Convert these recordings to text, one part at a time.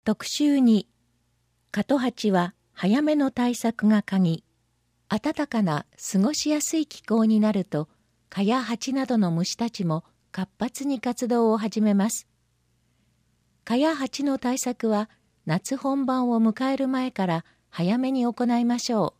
特集2、蚊と蜂は早めの対策が鍵。暖かな過ごしやすい気候になると、蚊や蜂などの虫たちも活発に活動を始めます。蚊や蜂の対策は夏本番を迎える前から早めに行いましょ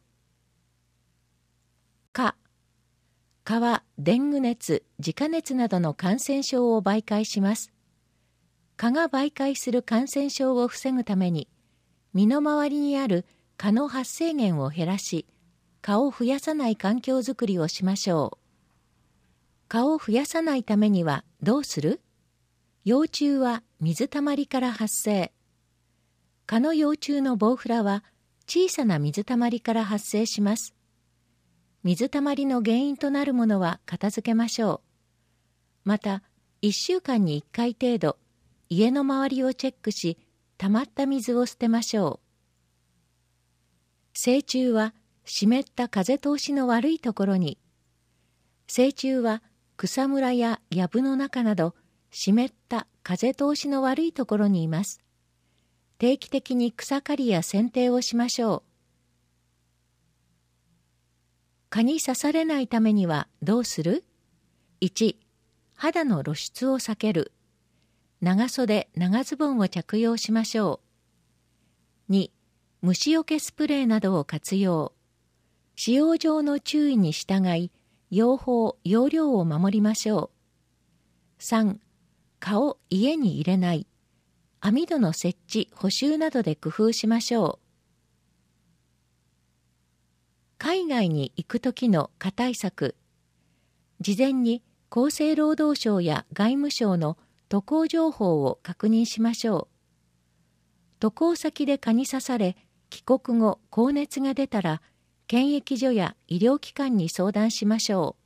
う。蚊はデング熱、ジカ熱などの感染症を媒介します。蚊が媒介する感染症を防ぐために、身の回りにある蚊の発生源を減らし、蚊を増やさない環境づくりをしましょう。蚊を増やさないためにはどうする？幼虫は水たまりから発生。蚊の幼虫のボウフラは小さな水たまりから発生します。水たまりの原因となるものは片付けましょう。また、1週間に1回程度、家の周りをチェックし、溜まった水を捨てましょう。成虫は湿った風通しの悪いところに、成虫は草むらや藪の中など湿った風通しの悪いところにいます。定期的に草刈りや剪定をしましょう。蚊に刺されないためにはどうする？ 1. 肌の露出を避ける。長袖、長ズボンを着用しましょう。2. 虫除けスプレーなどを活用。使用上の注意に従い、用法、用量を守りましょう。3. 蚊を家に入れない。網戸の設置、補修などで工夫しましょう。海外に行くときの蚊対策。事前に厚生労働省や外務省の渡航情報を確認しましょう。渡航先で蚊に刺され、帰国後高熱が出たら、検疫所や医療機関に相談しましょう。